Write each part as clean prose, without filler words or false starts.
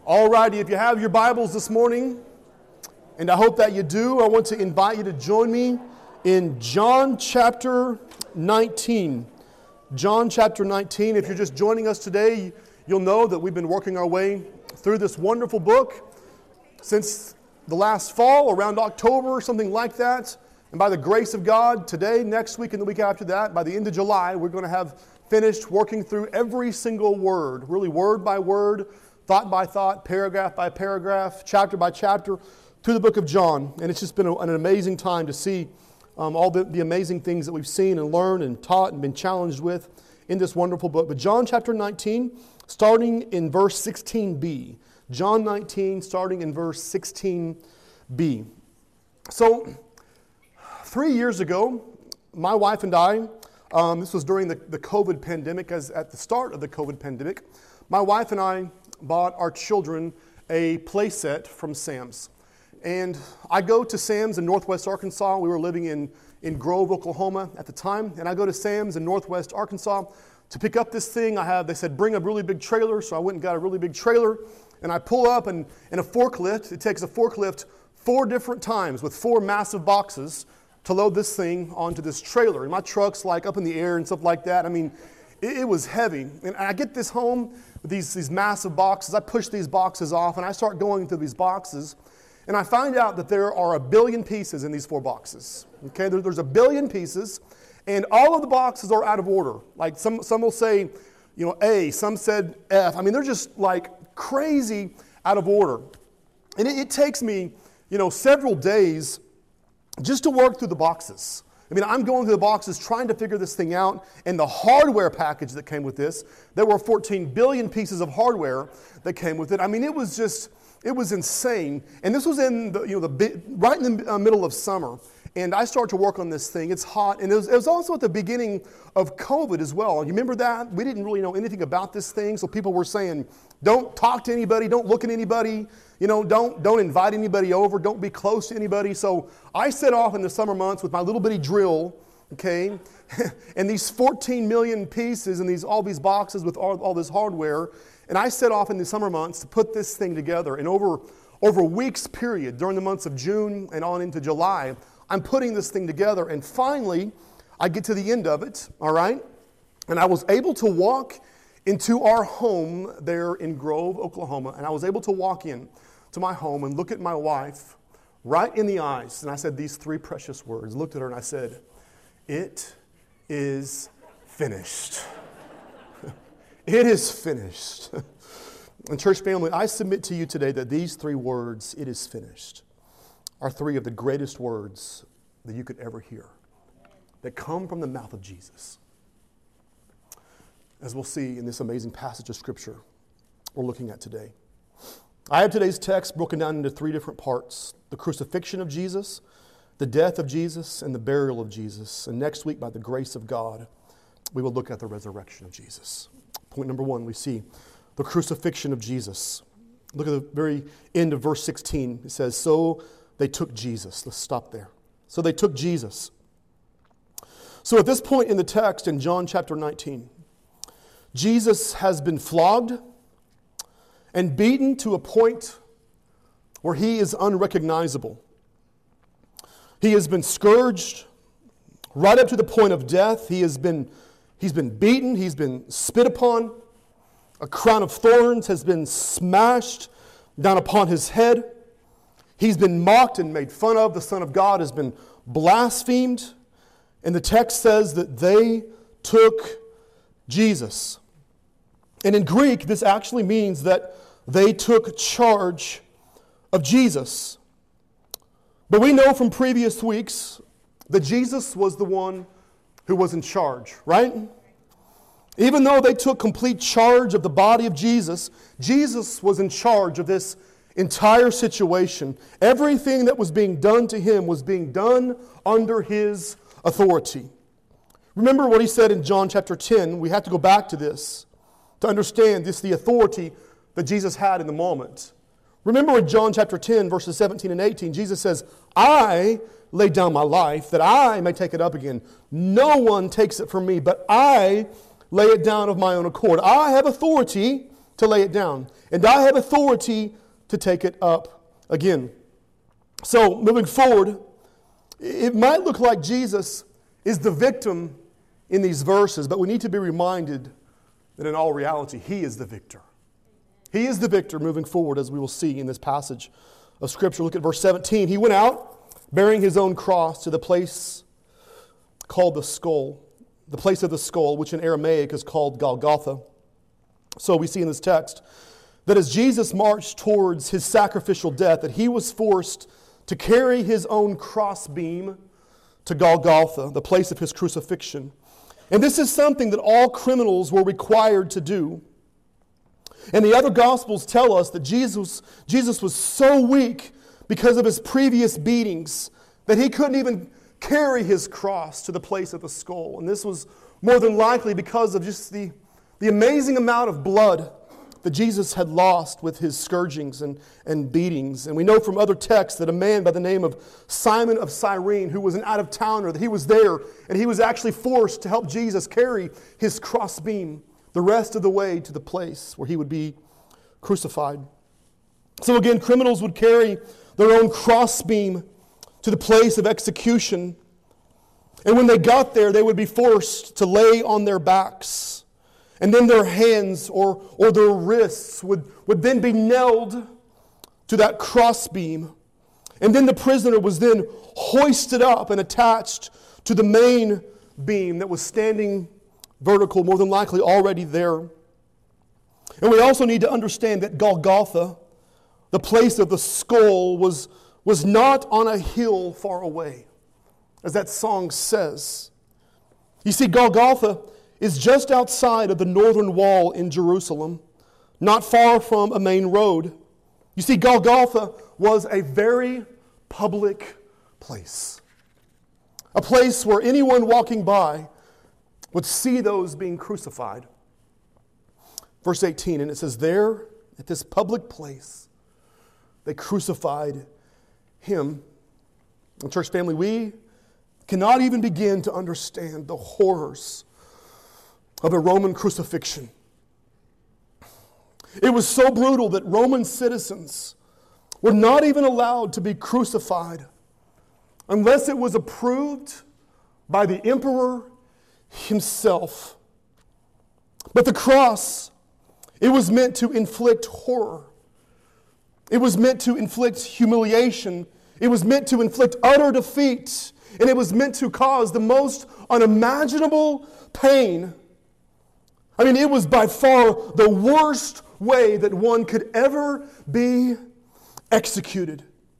Alrighty, if you have your Bibles this morning, and I hope that you do, I want to invite you to join me in John chapter 19. John chapter 19. If you're just joining us today, you'll know that we've been working our way through this wonderful book since the last fall, around October or something like that. And by the grace of God, today, next week, and the week after that, by the end of July, we're going to have finished working through every single word, really word by word, thought by thought, paragraph by paragraph, chapter by chapter, through the book of John. And it's just been an amazing time to see all the amazing things that we've seen and learned and taught and been challenged with in this wonderful book. But John chapter 19, starting in verse 16b. John 19, starting in verse 16b. So, 3 years ago, my wife and I, this was during the COVID pandemic, as at the start of the COVID pandemic, my wife and I bought our children a play set from Sam's. And I go to Sam's in Northwest Arkansas. We were living in Grove, Oklahoma at the time. And I go to Sam's in Northwest Arkansas to pick up this thing. They said, bring a really big trailer. So I went and got a really big trailer. And I pull up and in a forklift, it takes a forklift 4 different times with 4 massive boxes to load this thing onto this trailer. And my truck's like up in the air and stuff like that. I mean, it was heavy. And I get this home with these massive boxes. I push these boxes off and I start going through these boxes. And I find out that there are 1 billion pieces in these 4 boxes. Okay, there's 1 billion pieces. And all of the boxes are out of order. Like some will say, A, some said F. I mean, they're just like crazy out of order. And it takes me, several days just to work through the boxes. I mean, I'm going through the boxes trying to figure this thing out, and the hardware package that came with this, there were 14 billion pieces of hardware that came with it. I mean, it was insane. And this was in right in the middle of summer. And I start to work on this thing. It's hot. And it was also at the beginning of COVID as well. You remember that? We didn't really know anything about this thing. So people were saying, don't talk to anybody. Don't look at anybody. Don't invite anybody over. Don't be close to anybody. So I set off in the summer months with my little bitty drill, okay, and these 14 million pieces and all these boxes with all this hardware. And I set off in the summer months to put this thing together. And over a week's period, during the months of June and on into July, I'm putting this thing together. And finally, I get to the end of it, all right? And I was able to walk into our home there in Grove, Oklahoma. And I was able to walk in to my home and look at my wife right in the eyes. And I said these 3 precious words. I looked at her and I said, "It is finished." It is finished. And church family, I submit to you today that these 3 words, "it is finished," are 3 of the greatest words that you could ever hear that come from the mouth of Jesus. As we'll see in this amazing passage of Scripture we're looking at today. I have today's text broken down into 3 different parts: the crucifixion of Jesus, the death of Jesus, and the burial of Jesus. And next week, by the grace of God, we will look at the resurrection of Jesus. Point number 1, we see the crucifixion of Jesus. Look at the very end of verse 16. It says, so they took Jesus. Let's stop there. So they took Jesus. So at this point in the text in John chapter 19, Jesus has been flogged and beaten to a point where he is unrecognizable. He has been scourged right up to the point of death. He's been beaten. He's been spit upon. A crown of thorns has been smashed down upon his head. He's been mocked and made fun of. The Son of God has been blasphemed. And the text says that they took Jesus. And in Greek, this actually means that they took charge of Jesus. But we know from previous weeks that Jesus was the one who was in charge, right? Even though they took complete charge of the body of Jesus, Jesus was in charge of this entire situation. Everything that was being done to him was being done under his authority. Remember what he said in John chapter 10. We have to go back to this to understand the authority that Jesus had in the moment. Remember in John chapter 10, verses 17 and 18, Jesus says, I lay down my life that I may take it up again. No one takes it from me, but I lay it down of my own accord. I have authority to lay it down, and I have authority to take it up again. So, moving forward, it might look like Jesus is the victim in these verses, but we need to be reminded that in all reality, He is the victor. He is the victor moving forward, as we will see in this passage of Scripture. Look at verse 17. He went out bearing His own cross to the place called the skull, the place of the skull, which in Aramaic is called Golgotha. So we see in this text that as Jesus marched towards His sacrificial death, that He was forced to carry His own crossbeam to Golgotha, the place of His crucifixion. And this is something that all criminals were required to do. And the other Gospels tell us that Jesus was so weak because of His previous beatings that He couldn't even carry His cross to the place of the skull. And this was more than likely because of just the amazing amount of blood that Jesus had lost with His scourgings and beatings. And we know from other texts that a man by the name of Simon of Cyrene, who was an out-of-towner, that he was there and he was actually forced to help Jesus carry His crossbeam the rest of the way to the place where He would be crucified. So again, criminals would carry their own crossbeam to the place of execution. And when they got there, they would be forced to lay on their backs. And then their hands or their wrists would then be nailed to that crossbeam. And then the prisoner was then hoisted up and attached to the main beam that was standing vertical, more than likely already there. And we also need to understand that Golgotha, the place of the skull, was not on a hill far away, as that song says. You see, Golgotha is just outside of the northern wall in Jerusalem, not far from a main road. You see, Golgotha was a very public place. A place where anyone walking by would see those being crucified. Verse 18, and it says, there at this public place, they crucified Him. And church family, we cannot even begin to understand the horrors of a Roman crucifixion. It was so brutal that Roman citizens were not even allowed to be crucified unless it was approved by the emperor himself. But the cross, it was meant to inflict horror. It was meant to inflict humiliation. It was meant to inflict utter defeat. And it was meant to cause the most unimaginable pain. I mean, it was by far the worst way that one could ever be executed.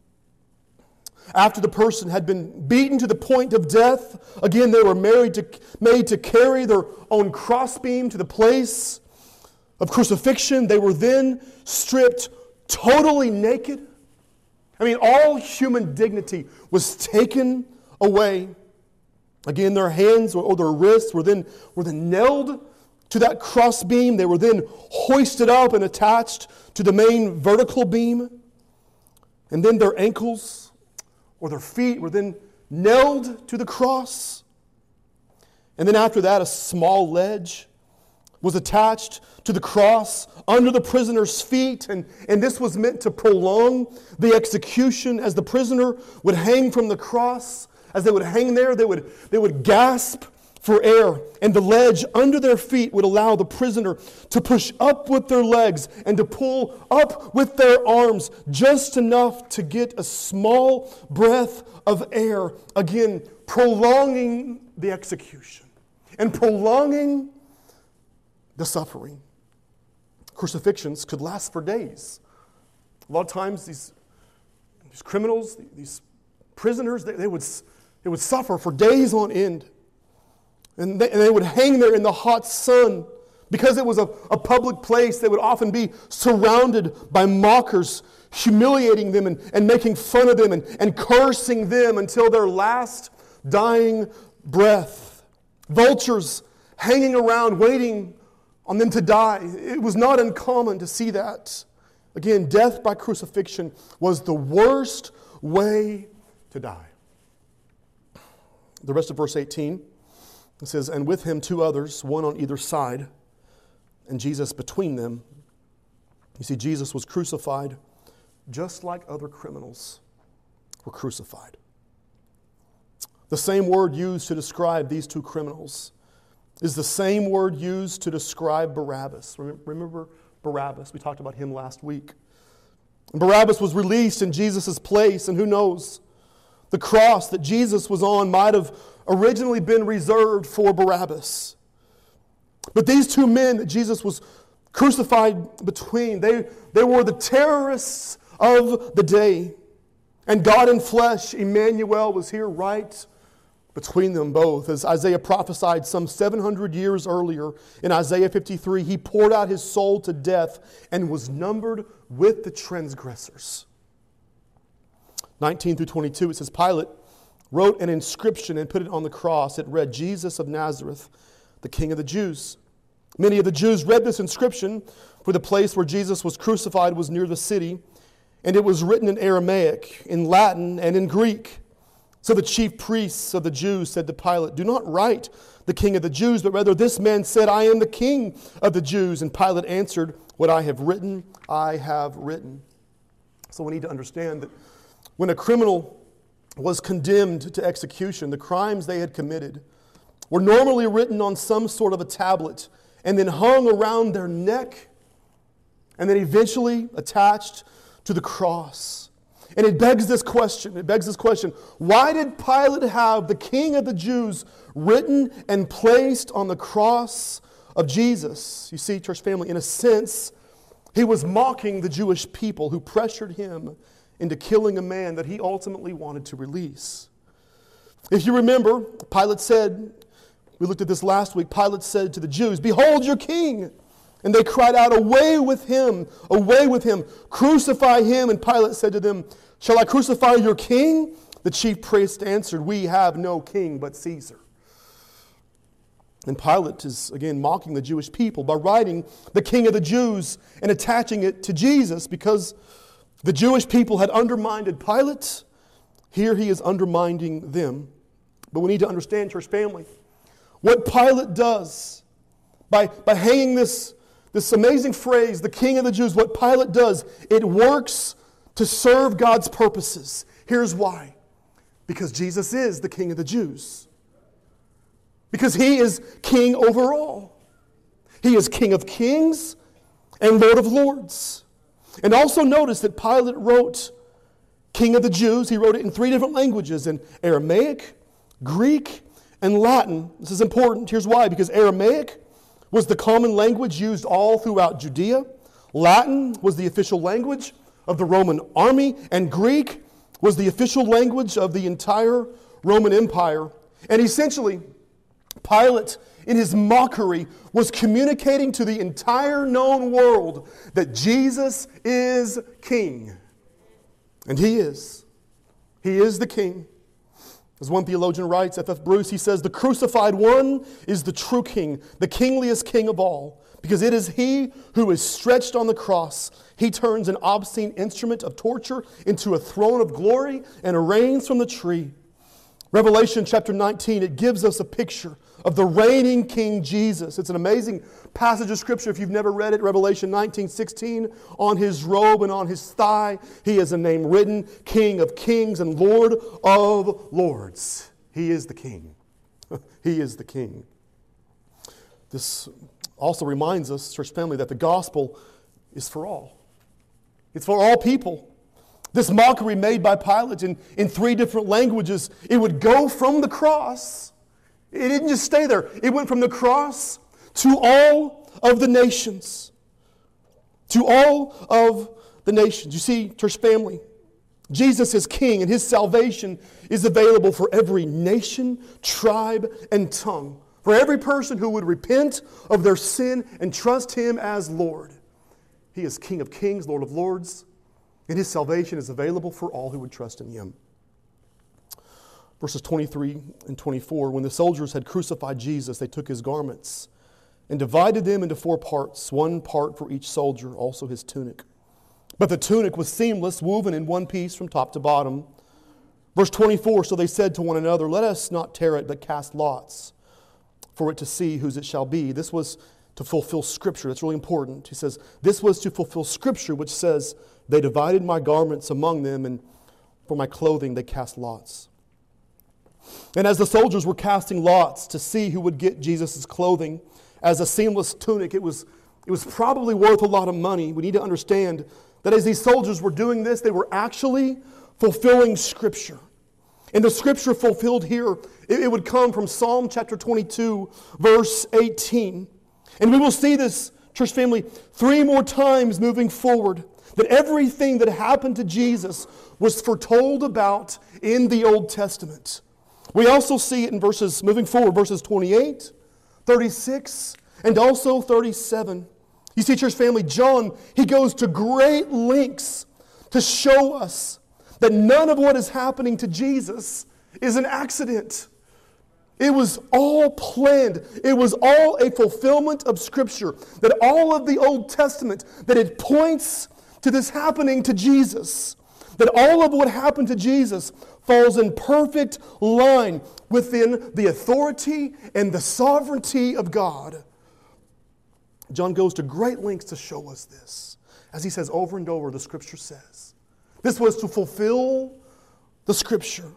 After the person had been beaten to the point of death, again, they were made to carry their own crossbeam to the place of crucifixion. They were then stripped totally naked. I mean, all human dignity was taken away. Again, their hands or their wrists were then nailed to that crossbeam. They were then hoisted up and attached to the main vertical beam. And then their ankles or their feet were then nailed to the cross. And then after that, a small ledge was attached to the cross under the prisoner's feet. And this was meant to prolong the execution as the prisoner would hang from the cross. As they would hang there, they would gasp for air, and the ledge under their feet would allow the prisoner to push up with their legs and to pull up with their arms just enough to get a small breath of air, again prolonging the execution and prolonging the suffering. Crucifixions could last for days. A lot of times these criminals, these prisoners, they would suffer for days on end. And they would hang there in the hot sun. Because it was a public place, they would often be surrounded by mockers, humiliating them and making fun of them and cursing them until their last dying breath. Vultures hanging around, waiting on them to die. It was not uncommon to see that. Again, death by crucifixion was the worst way to die. The rest of verse 18. It says, and with him 2 others, one on either side, and Jesus between them. You see, Jesus was crucified just like other criminals were crucified. The same word used to describe these two criminals is the same word used to describe Barabbas. Remember Barabbas? We talked about him last week. Barabbas was released in Jesus' place, and who knows, the cross that Jesus was on might have originally been reserved for Barabbas. But these two men that Jesus was crucified between, they were the terrorists of the day. And God in flesh, Emmanuel, was here right between them both. As Isaiah prophesied some 700 years earlier in Isaiah 53, he poured out his soul to death and was numbered with the transgressors. 19 through 22, it says, Pilate wrote an inscription and put it on the cross. It read, Jesus of Nazareth, the King of the Jews. Many of the Jews read this inscription, for the place where Jesus was crucified was near the city, and it was written in Aramaic, in Latin, and in Greek. So the chief priests of the Jews said to Pilate, do not write the King of the Jews, but rather this man said, I am the King of the Jews. And Pilate answered, what I have written, I have written. So we need to understand that when a criminal was condemned to execution, the crimes they had committed were normally written on some sort of a tablet and then hung around their neck and then eventually attached to the cross. And it begs this question. Why did Pilate have the King of the Jews written and placed on the cross of Jesus? You see, church family, in a sense, he was mocking the Jewish people who pressured him into killing a man that he ultimately wanted to release. If you remember, Pilate said, we looked at this last week, Pilate said to the Jews, behold your king! And they cried out, away with him, crucify him. And Pilate said to them, shall I crucify your king? The chief priest answered, we have no king but Caesar. And Pilate is again mocking the Jewish people by writing the King of the Jews and attaching it to Jesus because the Jewish people had undermined Pilate. Here he is undermining them. But we need to understand, church family, what Pilate does by hanging this amazing phrase, the King of the Jews, what Pilate does, it works to serve God's purposes. Here's why. Because Jesus is the King of the Jews. Because he is King over all. He is King of kings and Lord of lords. And also notice that Pilate wrote King of the Jews. He wrote it in 3 different languages, in Aramaic, Greek, and Latin. This is important. Here's why. Because Aramaic was the common language used all throughout Judea. Latin was the official language of the Roman army. And Greek was the official language of the entire Roman Empire. And essentially, Pilate, in his mockery, was communicating to the entire known world that Jesus is king. And he is. He is the king. As one theologian writes, F.F. Bruce, he says, the crucified one is the true king, the kingliest king of all, because it is he who is stretched on the cross. He turns an obscene instrument of torture into a throne of glory and reigns from the tree. Revelation chapter 19, it gives us a picture of the reigning King Jesus. It's an amazing passage of Scripture. If you've never read it, Revelation 19:16, on his robe and on his thigh, he has a name written, King of kings and Lord of lords. He is the King. He is the King. This also reminds us, church family, that the gospel is for all. It's for all people. This mockery made by Pilate in 3 different languages, it would go from the cross. It didn't just stay there. It went from the cross to all of the nations. To all of the nations. You see, church family, Jesus is king and his salvation is available for every nation, tribe, and tongue. For every person who would repent of their sin and trust him as Lord. He is King of kings, Lord of lords. And his salvation is available for all who would trust in him. Verses 23 and 24, when the soldiers had crucified Jesus, they took his garments and divided them into 4 parts, 1 part for each soldier, also his tunic. But the tunic was seamless, woven in one piece from top to bottom. Verse 24, so they said to one another, let us not tear it, but cast lots for it to see whose it shall be. This was to fulfill Scripture. That's really important. He says, this was to fulfill Scripture, which says, they divided my garments among them, and for my clothing they cast lots. And as the soldiers were casting lots to see who would get Jesus' clothing as a seamless tunic, it was probably worth a lot of money. We need to understand that as these soldiers were doing this, they were actually fulfilling Scripture. And the Scripture fulfilled here, it would come from Psalm chapter 22, verse 18. And we will see this, church family, 3 more times moving forward, that everything that happened to Jesus was foretold about in the Old Testament. We also see it in moving forward, verses 28, 36, and also 37. You see, church family, John, he goes to great lengths to show us that none of what is happening to Jesus is an accident. It was all planned. It was all a fulfillment of Scripture. That all of the Old Testament, that it points to this happening to Jesus. That all of what happened to Jesus falls in perfect line within the authority and the sovereignty of God. John goes to great lengths to show us this. As he says over and over, the Scripture says. This was to fulfill the Scripture.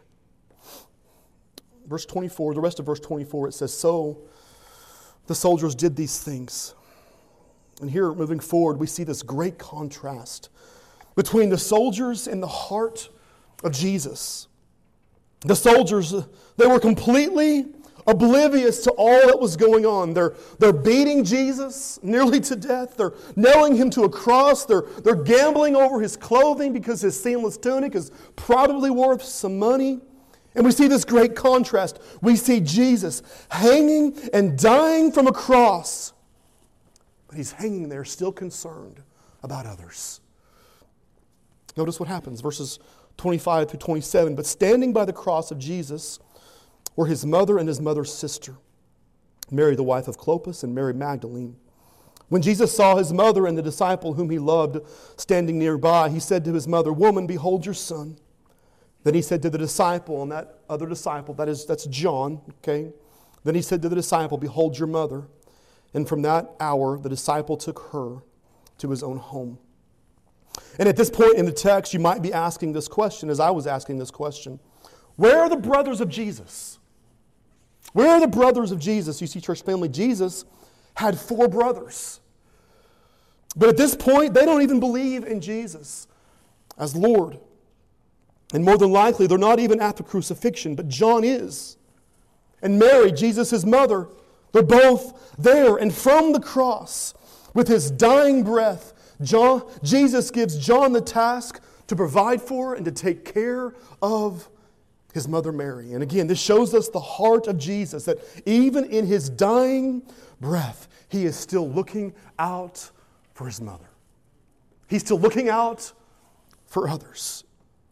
Verse 24, the rest of verse 24, it says, so the soldiers did these things. And here, moving forward, we see this great contrast between the soldiers and the heart of Jesus. The soldiers, they were completely oblivious to all that was going on. They're beating Jesus nearly to death. They're nailing him to a cross. They're gambling over his clothing because his seamless tunic is probably worth some money. And we see this great contrast. We see Jesus hanging and dying from a cross. But he's hanging there still concerned about others. Notice what happens, verses 25 through 27. But standing by the cross of Jesus were his mother and his mother's sister, Mary the wife of Clopas and Mary Magdalene. When Jesus saw his mother and the disciple whom he loved standing nearby, he said to his mother, "Woman, behold your son." Then he said to the disciple, and that other disciple, that's John, okay? Then he said to the disciple, "Behold your mother." And from that hour, the disciple took her to his own home. And at this point in the text, you might be asking this question, as I was asking this question. Where are the brothers of Jesus? Where are the brothers of Jesus? You see, church family, Jesus had 4 brothers. But at this point, they don't even believe in Jesus as Lord. And more than likely, they're not even at the crucifixion, but John is. And Mary, Jesus' mother, they're both there. And from the cross, with his dying breath, Jesus gives John the task to provide for and to take care of his mother Mary. And again, this shows us the heart of Jesus, that even in his dying breath, he is still looking out for his mother. He's still looking out for others.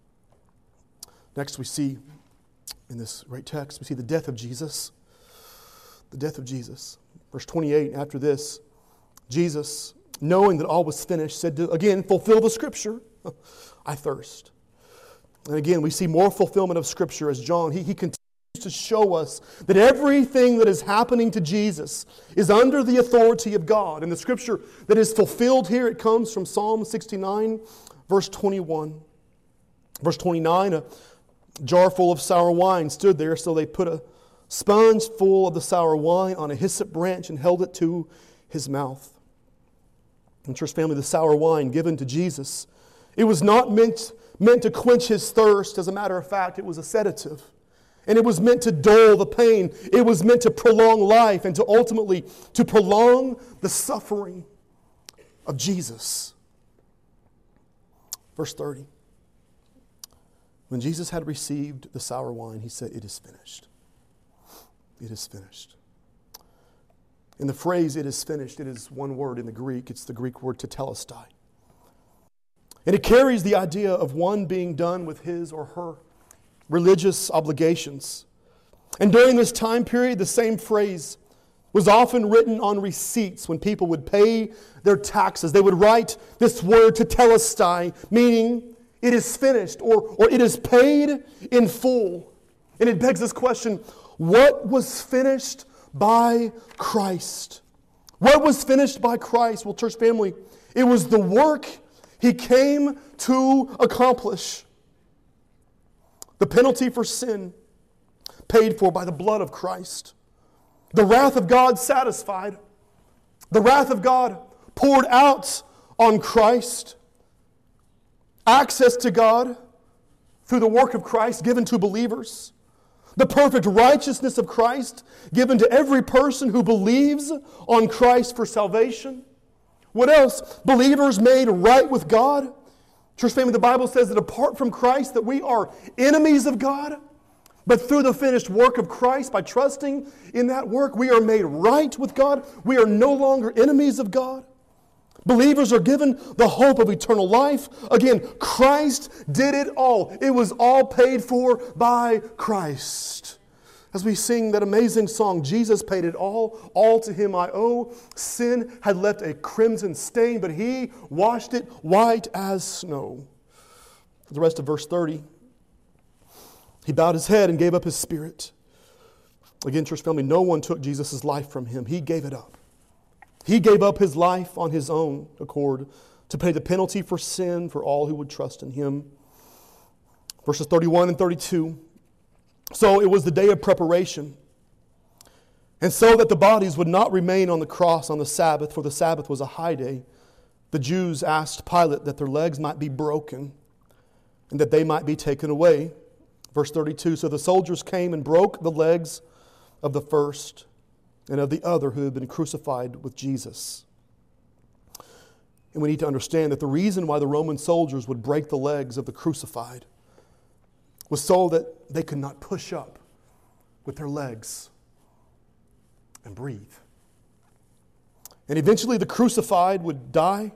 Next we see, in this great text, we see the death of Jesus. The death of Jesus. Verse 28, after this, Jesus, knowing that all was finished, said to, again, fulfill the Scripture. I thirst. And again, we see more fulfillment of Scripture as John, he continues to show us that everything that is happening to Jesus is under the authority of God. And the Scripture that is fulfilled here, it comes from Psalm 69, verse 21. Verse 29, a jar full of sour wine stood there, so they put a sponge full of the sour wine on a hyssop branch and held it to his mouth. And church family, the sour wine given to Jesus, it was not meant to quench his thirst. As a matter of fact, it was a sedative. And it was meant to dull the pain. It was meant to prolong life and to ultimately to prolong the suffering of Jesus. Verse 30. When Jesus had received the sour wine, he said, "It is finished." It is finished. In the phrase, "it is finished," it is one word in the Greek. It's the Greek word tetelestai. And it carries the idea of one being done with his or her religious obligations. And during this time period, the same phrase was often written on receipts when people would pay their taxes. They would write this word tetelestai, meaning it is finished or it is paid in full. And it begs this question, what was finished by Christ? What was finished by Christ? Well, church family, it was the work He came to accomplish. The penalty for sin paid for by the blood of Christ. The wrath of God satisfied. The wrath of God poured out on Christ. Access to God through the work of Christ given to believers. The perfect righteousness of Christ given to every person who believes on Christ for salvation. What else? Believers made right with God. Church family, the Bible says that apart from Christ that we are enemies of God. But through the finished work of Christ, by trusting in that work, we are made right with God. We are no longer enemies of God. Believers are given the hope of eternal life. Again, Christ did it all. It was all paid for by Christ. As we sing that amazing song, Jesus paid it all to Him I owe. Sin had left a crimson stain, but He washed it white as snow. The rest of verse 30. He bowed His head and gave up His spirit. Again, church family, no one took Jesus' life from Him. He gave it up. He gave up His life on His own accord to pay the penalty for sin for all who would trust in Him. Verses 31 and 32. So it was the day of preparation. And so that the bodies would not remain on the cross on the Sabbath, for the Sabbath was a high day, the Jews asked Pilate that their legs might be broken and that they might be taken away. Verse 32, so the soldiers came and broke the legs of the first and of the other who had been crucified with Jesus. And we need to understand that the reason why the Roman soldiers would break the legs of the crucified was so that they could not push up with their legs and breathe. And eventually the crucified would die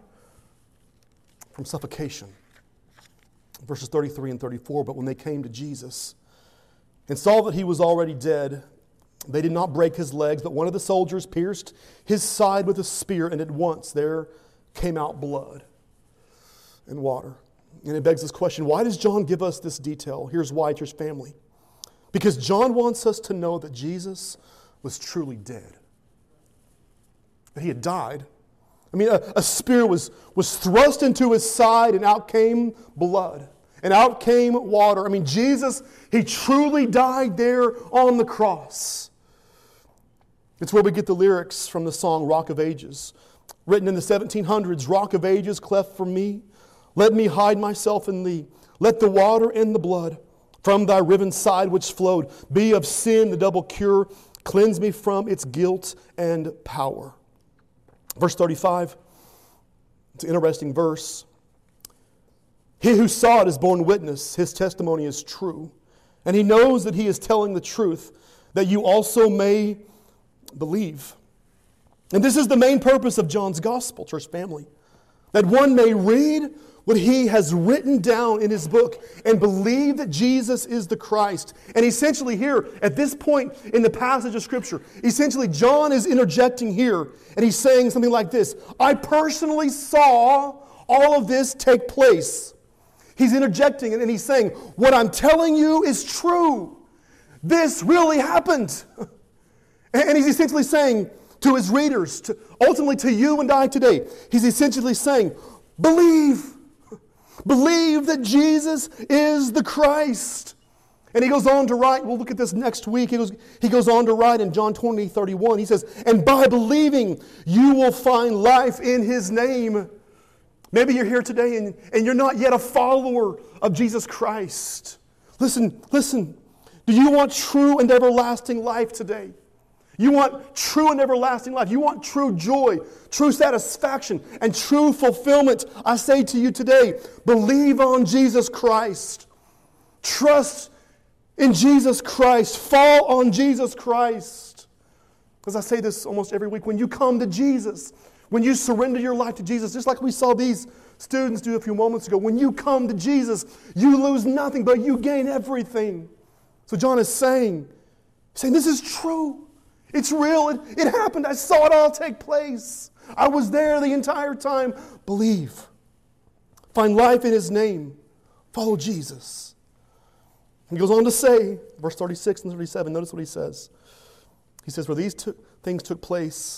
from suffocation. Verses 33 and 34, but when they came to Jesus and saw that He was already dead, they did not break His legs, but one of the soldiers pierced His side with a spear, and at once there came out blood and water. And it begs this question, why does John give us this detail? Here's why, church family. Because John wants us to know that Jesus was truly dead. That He had died. I mean, a spear was thrust into His side, and out came blood. And out came water. I mean, Jesus, He truly died there on the cross. It's where we get the lyrics from the song Rock of Ages. Written in the 1700s, Rock of Ages, cleft for me. Let me hide myself in Thee. Let the water and the blood from Thy riven side which flowed be of sin the double cure. Cleanse me from its guilt and power. Verse 35, it's an interesting verse. He who saw it is borne witness. His testimony is true. And he knows that he is telling the truth, that you also may believe. And this is the main purpose of John's gospel, church family. That one may read what he has written down in his book and believe that Jesus is the Christ. And essentially here, at this point in the passage of Scripture, essentially John is interjecting here, and he's saying something like this. I personally saw all of this take place. He's interjecting and he's saying, what I'm telling you is true. This really happened. And he's essentially saying to his readers, ultimately to you and I today, he's essentially saying, believe. Believe that Jesus is the Christ. And he goes on to write, we'll look at this next week, he goes on to write in John 20:31, he says, and by believing you will find life in His name. Maybe you're here today and you're not yet a follower of Jesus Christ. Listen. Do you want true and everlasting life today? You want true and everlasting life. You want true joy, true satisfaction, and true fulfillment. I say to you today, believe on Jesus Christ. Trust in Jesus Christ. Fall on Jesus Christ. As I say this almost every week, when you come to Jesus, when you surrender your life to Jesus, just like we saw these students do a few moments ago, when you come to Jesus, you lose nothing, but you gain everything. So John is saying this is true. It's real. It happened. I saw it all take place. I was there the entire time. Believe. Find life in His name. Follow Jesus. He goes on to say, verse 36 and 37, notice what he says. He says, for these things took place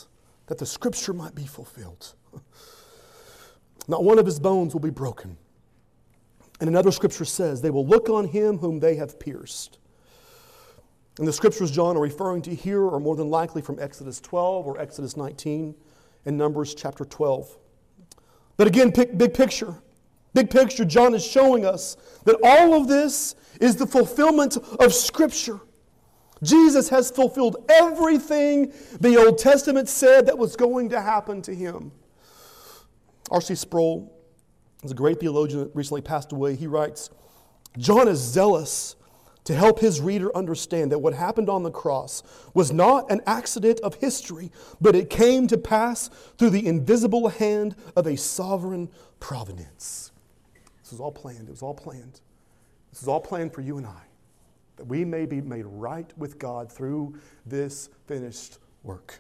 that the scripture might be fulfilled. Not one of his bones will be broken. And another scripture says, they will look on him whom they have pierced. And the scriptures John are referring to here are more than likely from Exodus 12 or Exodus 19 and Numbers chapter 12. But again, big picture. Big picture, John is showing us that all of this is the fulfillment of Scripture. Jesus has fulfilled everything the Old Testament said that was going to happen to him. R.C. Sproul is a great theologian that recently passed away. He writes, John is zealous to help his reader understand that what happened on the cross was not an accident of history, but it came to pass through the invisible hand of a sovereign providence. This was all planned. It was all planned. This is all planned for you and I, that we may be made right with God through this finished work.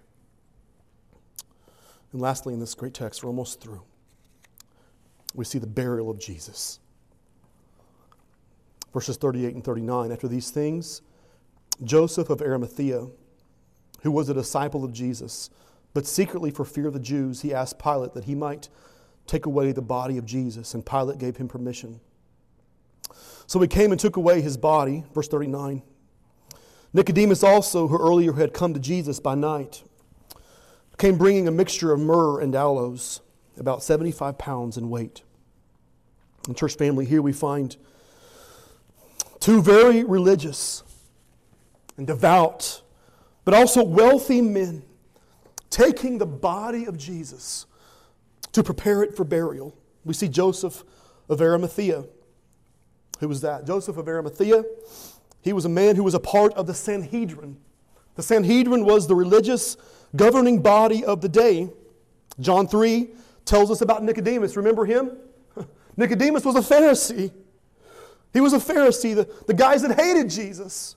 And lastly, in this great text, we're almost through. We see the burial of Jesus. Verses 38 and 39, after these things, Joseph of Arimathea, who was a disciple of Jesus, but secretly for fear of the Jews, he asked Pilate that he might take away the body of Jesus, and Pilate gave him permission. So he came and took away his body, verse 39. Nicodemus also, who earlier had come to Jesus by night, came bringing a mixture of myrrh and aloes, about 75 pounds in weight. In church family, here we find two very religious and devout, but also wealthy men taking the body of Jesus to prepare it for burial. We see Joseph of Arimathea. Who was that? Joseph of Arimathea. He was a man who was a part of the Sanhedrin. The Sanhedrin was the religious governing body of the day. John 3 tells us about Nicodemus. Remember him? Nicodemus was a Pharisee. He was a Pharisee, the guys that hated Jesus.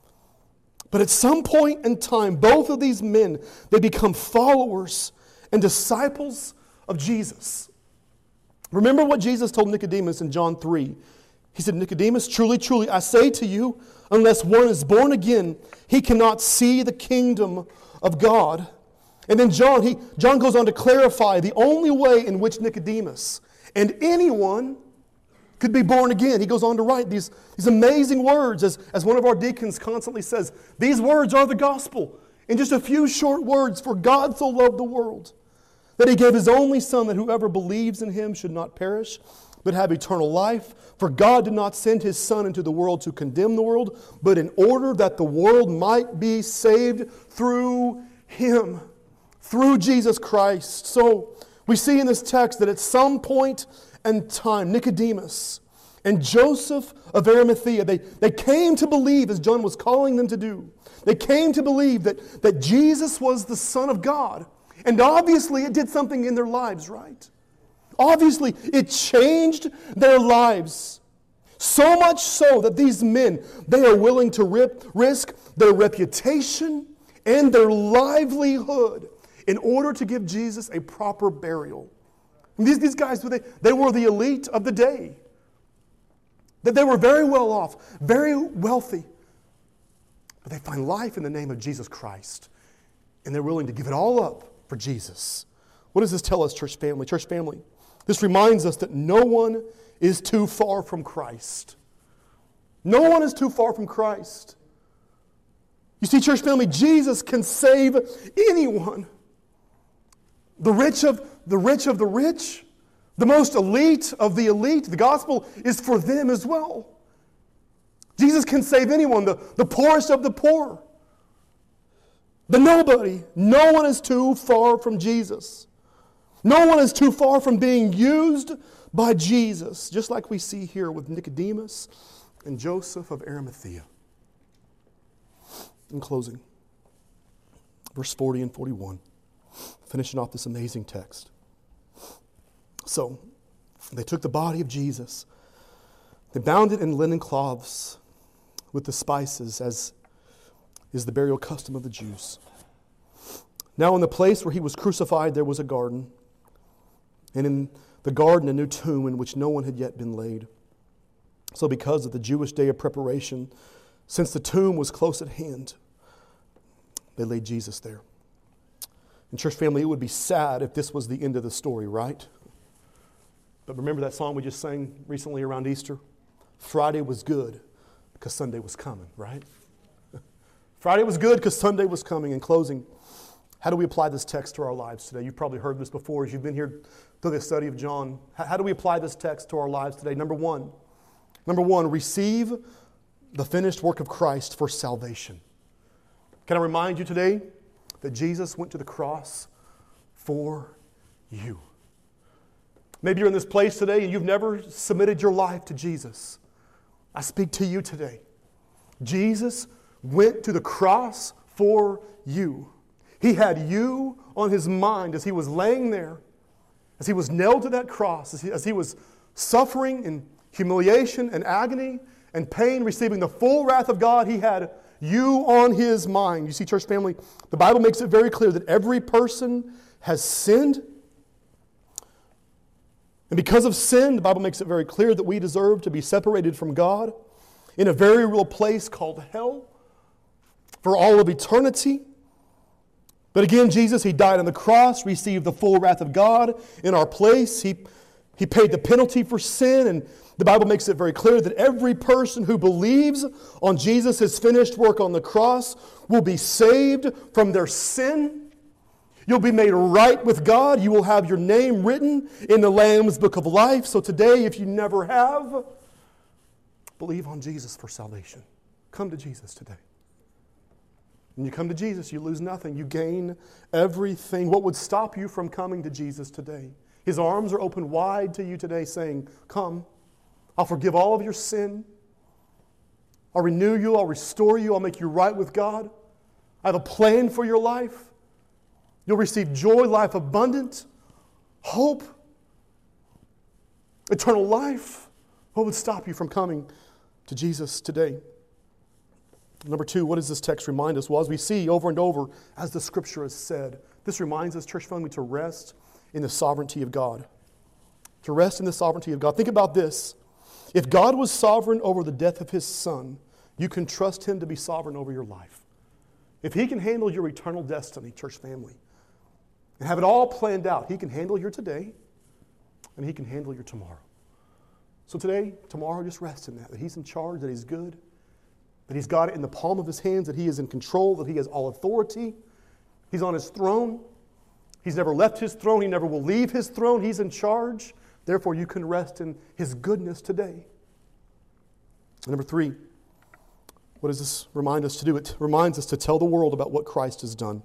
But at some point in time, both of these men, they become followers and disciples of Jesus. Remember what Jesus told Nicodemus in John 3. He said, Nicodemus, truly, truly, I say to you, unless one is born again, he cannot see the kingdom of God. And then John goes on to clarify the only way in which Nicodemus and anyone could be born again. He goes on to write these amazing words, as one of our deacons constantly says, these words are the gospel. In just a few short words, for God so loved the world, that he gave his only Son, that whoever believes in him should not perish, but have eternal life. For God did not send his Son into the world to condemn the world, but in order that the world might be saved through him, through Jesus Christ. So we see in this text that at some point in time, Nicodemus and Joseph of Arimathea, they came to believe, as John was calling them to do, they came to believe that Jesus was the Son of God. And obviously it did something in their lives, right? Obviously it changed their lives. So much so that these men, they are willing to risk their reputation and their livelihood in order to give Jesus a proper burial. And these guys, they were the elite of the day. That they were very well off, very wealthy. But they find life in the name of Jesus Christ. And they're willing to give it all up for Jesus. What does this tell us, church family? Church family, this reminds us that no one is too far from Christ. No one is too far from Christ. You see, church family, Jesus can save anyone. The rich of the rich, the most elite of the elite. The gospel is for them as well. Jesus can save anyone, the poorest of the poor. The nobody. No one is too far from Jesus. No one is too far from being used by Jesus, just like we see here with Nicodemus and Joseph of Arimathea. In closing, verse 40 and 41, finishing off this amazing text. So, they took the body of Jesus, they bound it in linen cloths with the spices, as is the burial custom of the Jews. Now in the place where he was crucified there was a garden, and in the garden a new tomb in which no one had yet been laid. So because of the Jewish day of preparation, since the tomb was close at hand, they laid Jesus there. And church family, it would be sad if this was the end of the story, right? But remember that song we just sang recently around Easter? Friday was good because Sunday was coming, right? Friday was good because Sunday was coming. In closing, how do we apply this text to our lives today? You've probably heard this before as you've been here through the study of John. How do we apply this text to our lives today? Number one, receive the finished work of Christ for salvation. Can I remind you today that Jesus went to the cross for you? Maybe you're in this place today and you've never submitted your life to Jesus. I speak to you today. Jesus went to the cross for you. He had you on His mind as He was laying there, as He was nailed to that cross, as he was suffering in humiliation and agony and pain, receiving the full wrath of God. He had you on His mind. You see, church family, the Bible makes it very clear that every person has sinned. And because of sin, the Bible makes it very clear that we deserve to be separated from God in a very real place called hell for all of eternity. But again, Jesus, He died on the cross, received the full wrath of God in our place. He paid the penalty for sin, and the Bible makes it very clear that every person who believes on Jesus' finished work on the cross will be saved from their sin. You'll be made right with God. You will have your name written in the Lamb's Book of Life. So today, if you never have, believe on Jesus for salvation. Come to Jesus today. When you come to Jesus, you lose nothing. You gain everything. What would stop you from coming to Jesus today? His arms are open wide to you today saying, come, I'll forgive all of your sin. I'll renew you. I'll restore you. I'll make you right with God. I have a plan for your life. You'll receive joy, life abundant, hope, eternal life. What would stop you from coming to Jesus today? Number two, what does this text remind us? Well, as we see over and over, as the Scripture has said, this reminds us, church family, to rest in the sovereignty of God. To rest in the sovereignty of God. Think about this. If God was sovereign over the death of His Son, you can trust Him to be sovereign over your life. If He can handle your eternal destiny, church family, and have it all planned out, He can handle your today, and He can handle your tomorrow. So today, tomorrow, just rest in that He's in charge, that He's good, that He's got it in the palm of His hands, that He is in control, that He has all authority. He's on His throne. He's never left His throne. He never will leave His throne. He's in charge. Therefore, you can rest in His goodness today. Number three, what does this remind us to do? It reminds us to tell the world about what Christ has done.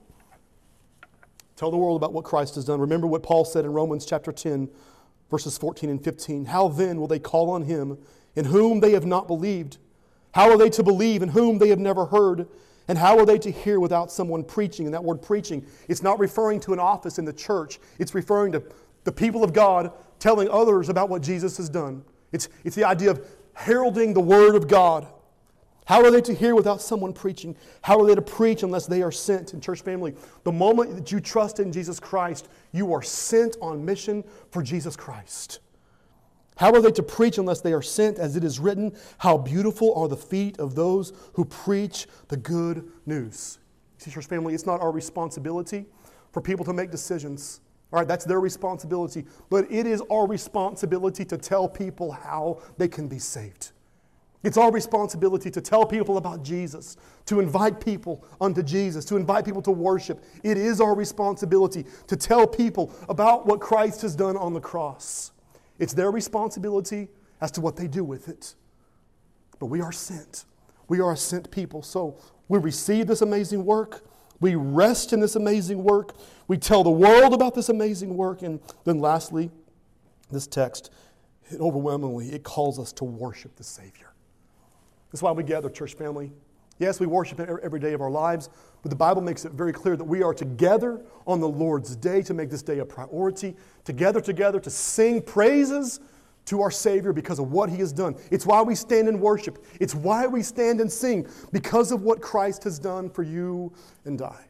Tell the world about what Christ has done. Remember what Paul said in Romans chapter 10, verses 14 and 15. How then will they call on Him in whom they have not believed? How are they to believe in whom they have never heard? And how are they to hear without someone preaching? And that word preaching, it's not referring to an office in the church. It's referring to the people of God telling others about what Jesus has done. It's the idea of heralding the Word of God. How are they to hear without someone preaching? How are they to preach unless they are sent? And church family, the moment that you trust in Jesus Christ, you are sent on mission for Jesus Christ. How are they to preach unless they are sent? As it is written, how beautiful are the feet of those who preach the good news. See, church family, it's not our responsibility for people to make decisions. All right, that's their responsibility. But it is our responsibility to tell people how they can be saved. It's our responsibility to tell people about Jesus, to invite people unto Jesus, to invite people to worship. It is our responsibility to tell people about what Christ has done on the cross. It's their responsibility as to what they do with it. But we are sent. We are a sent people. So we receive this amazing work. We rest in this amazing work. We tell the world about this amazing work. And then lastly, this text, it calls us to worship the Savior. That's why we gather, church family. Yes, we worship every day of our lives, but the Bible makes it very clear that we are together on the Lord's day to make this day a priority, together to sing praises to our Savior because of what He has done. It's why we stand and worship. It's why we stand and sing, because of what Christ has done for you and I.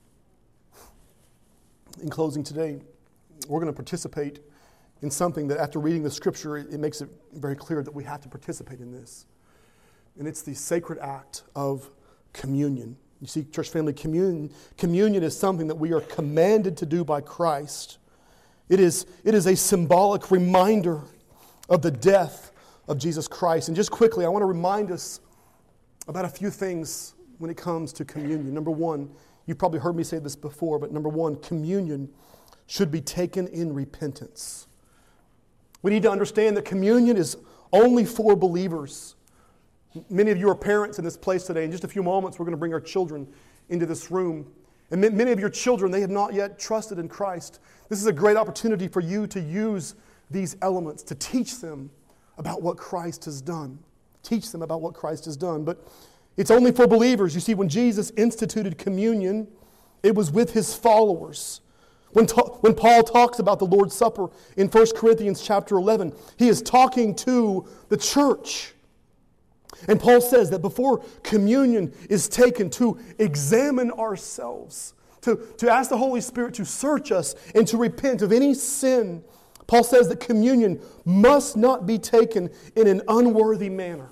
In closing today, we're going to participate in something that after reading the Scripture, it makes it very clear that we have to participate in this. And it's the sacred act of communion. You see, church family, communion is something that we are commanded to do by Christ. It is a symbolic reminder of the death of Jesus Christ. And just quickly, I want to remind us about a few things when it comes to communion. Number one, you've probably heard me say this before, but number one, communion should be taken in repentance. We need to understand that communion is only for believers. Many of you are parents in this place today. In just a few moments, we're going to bring our children into this room. And many of your children, they have not yet trusted in Christ. This is a great opportunity for you to use these elements to teach them about what Christ has done. Teach them about what Christ has done. But it's only for believers. You see, when Jesus instituted communion, it was with his followers. When Paul talks about the Lord's Supper in 1 Corinthians chapter 11, he is talking to the church. And Paul says that before communion is taken, to examine ourselves, to ask the Holy Spirit to search us and to repent of any sin, Paul says that communion must not be taken in an unworthy manner.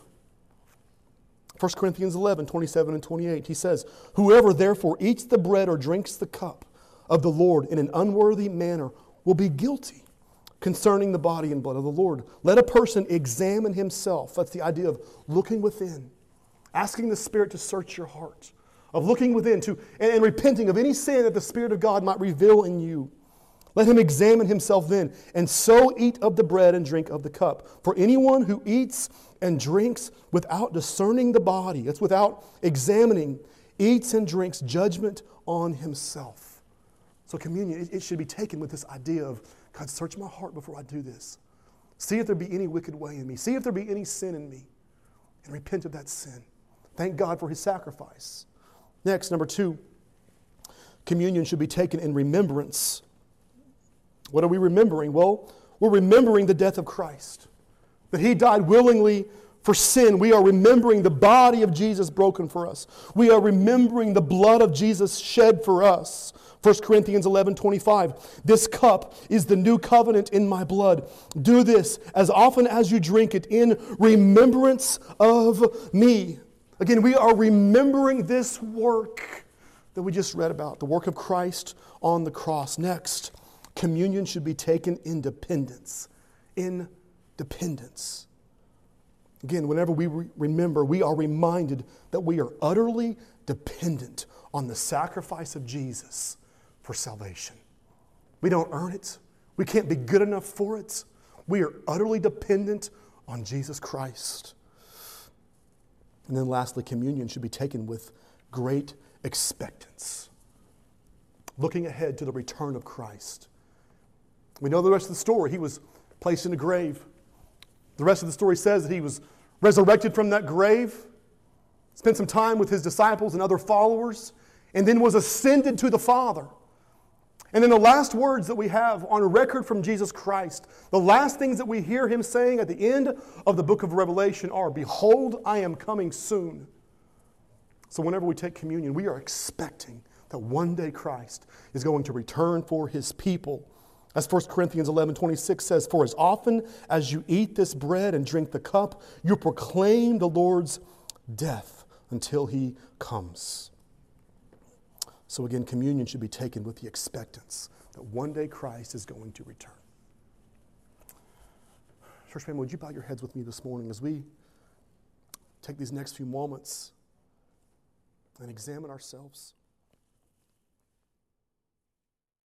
1 Corinthians 11, 27 and 28, he says, "Whoever therefore eats the bread or drinks the cup of the Lord in an unworthy manner will be guilty concerning the body and blood of the Lord. Let a person examine himself." That's the idea of looking within, asking the Spirit to search your heart, of looking within and repenting of any sin that the Spirit of God might reveal in you. Let him examine himself then, and so eat of the bread and drink of the cup. For anyone who eats and drinks without discerning the body, that's without examining, eats and drinks judgment on himself. So communion, it should be taken with this idea of, God, search my heart before I do this. See if there be any wicked way in me. See if there be any sin in me. And repent of that sin. Thank God for his sacrifice. Next, number two, communion should be taken in remembrance. What are we remembering? Well, we're remembering the death of Christ. That he died willingly for sin. We are remembering the body of Jesus broken for us. We are remembering the blood of Jesus shed for us. 1 Corinthians 11:25. "This cup is the new covenant in my blood. Do this as often as you drink it in remembrance of me." Again, we are remembering this work that we just read about, the work of Christ on the cross. Next, communion should be taken in dependence. In dependence. Again, whenever we remember, we are reminded that we are utterly dependent on the sacrifice of Jesus for salvation. We don't earn it. We can't be good enough for it. We are utterly dependent on Jesus Christ. And then lastly, communion should be taken with great expectance, looking ahead to the return of Christ. We know the rest of the story. He was placed in a grave. The rest of the story says that he was resurrected from that grave, spent some time with his disciples and other followers, and then was ascended to the Father. And then the last words that we have on record from Jesus Christ, the last things that we hear him saying at the end of the book of Revelation are, "Behold, I am coming soon." So whenever we take communion, we are expecting that one day Christ is going to return for his people. As 1 Corinthians 11:26 says, "For as often as you eat this bread and drink the cup, you proclaim the Lord's death until he comes." So again, communion should be taken with the expectance that one day Christ is going to return. Church family, would you bow your heads with me this morning as we take these next few moments and examine ourselves?